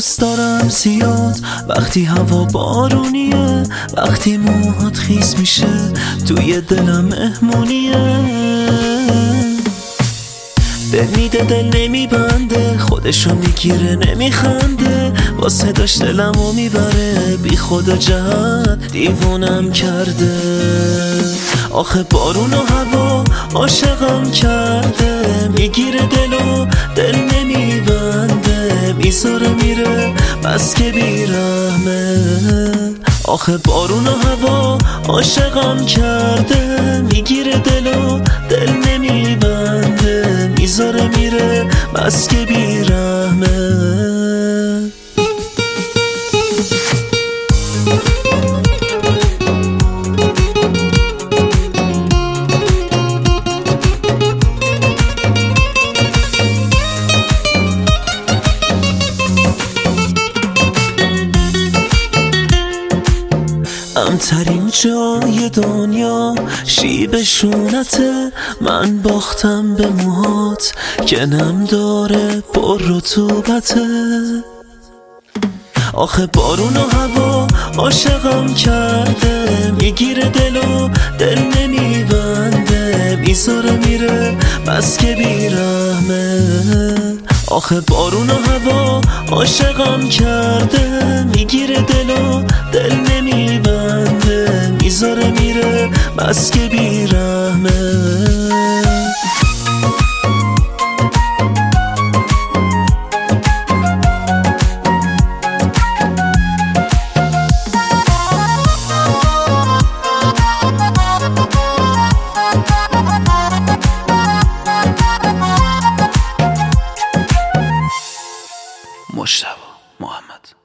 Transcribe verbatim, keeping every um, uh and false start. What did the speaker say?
دوست دارم زیاد وقتی هوا بارونیه، وقتی موهات خیس میشه توی دلم مهمونیه. دل میده دل نمیبنده، خودشو میگیره نمیخنده، با صداش دلمو میبره، بی خدا جهت دیوونم کرده. آخه بارون و هوا عاشقم کرده، میگیره دلو دل نمیبنده، میذاره میره بس که بیرحمه. آخه بارون و هوا عاشقم کرده، میگیره دلو دل نمیبنده، میذاره میره بس که بیرحمه. امترین جای دنیا شیب شونته، من باختم به موهات که نم داره پر رطوبته. آخه بارون و هوا عاشقم کرده، میگیره دلو دل نمیبنده، میذاره میره بس که بیرحمه. آخه بارون و هوا عاشقم کرده، میگیره دلو دل نمیبنده، میذاره میره بس که بیرحمه. مجتبی محمد.